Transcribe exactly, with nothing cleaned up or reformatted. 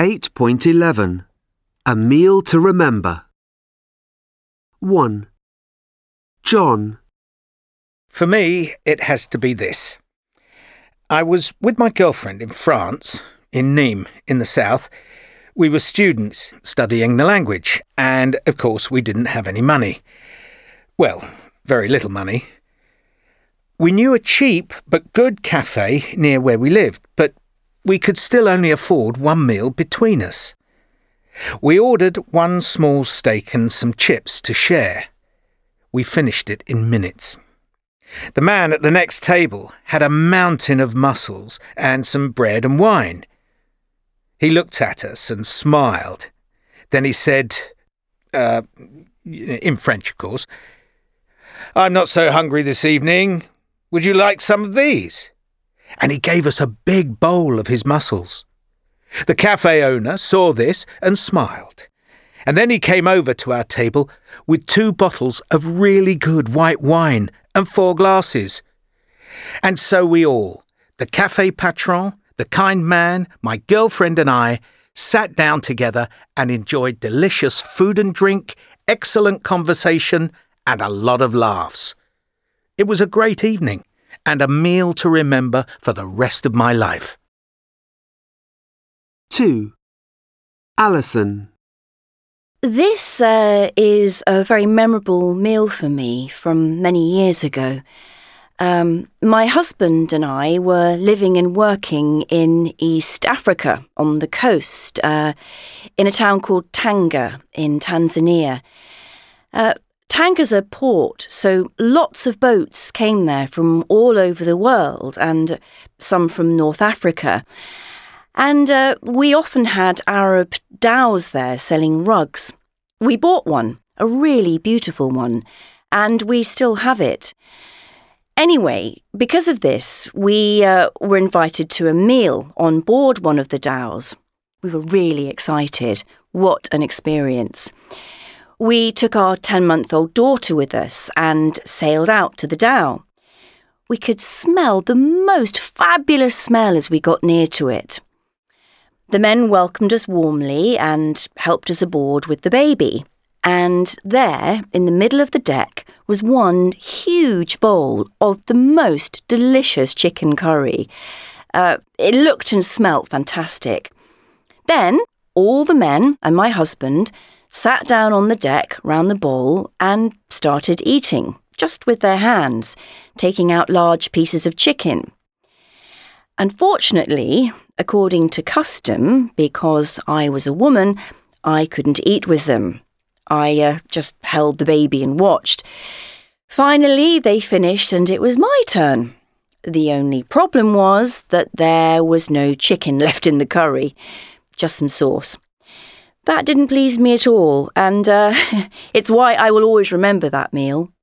eight point eleven. A meal to remember. one. John. For me, it has to be this. I was with my girlfriend in France, in Nîmes, in the south. We were students studying the language, and of course we didn't have any money. Well, very little money. We knew a cheap but good cafe near where we lived, but we could still only afford one meal between us. We ordered one small steak and some chips to share. We finished it in minutes. The man at the next table had a mountain of mussels and some bread and wine. He looked at us and smiled. Then he said, uh, in French, of course, "I'm not so hungry this evening. Would you like some of these?" And he gave us a big bowl of his mussels. The cafe owner saw this and smiled. And then he came over to our table with two bottles of really good white wine and four glasses. And so we all, the cafe patron, the kind man, my girlfriend and I, sat down together and enjoyed delicious food and drink, excellent conversation, and a lot of laughs. It was a great evening and a meal to remember for the rest of my life. two. Alison. This uh, is a very memorable meal for me from many years ago. Um, my husband and I were living and working in East Africa on the coast, uh, in a town called Tanga in Tanzania. Uh, Tanga's a port, so lots of boats came there from all over the world and some from North Africa. And uh, we often had Arab dhows there selling rugs. We bought one, a really beautiful one, and we still have it. Anyway, because of this, we uh, were invited to a meal on board one of the dhows. We were really excited. What an experience. We took our ten-month-old daughter with us and sailed out to the dhow. We could smell the most fabulous smell as we got near to it. The men welcomed us warmly and helped us aboard with the baby. And there, in the middle of the deck, was one huge bowl of the most delicious chicken curry. Uh, it looked and smelt fantastic. Then, all the men and my husband sat down on the deck round the bowl and started eating, just with their hands, taking out large pieces of chicken. Unfortunately, according to custom, because I was a woman, I couldn't eat with them. I uh, just held the baby and watched. Finally, they finished and it was my turn. The only problem was that there was no chicken left in the curry, just some sauce. That didn't please me at all, and uh, it's why I will always remember that meal.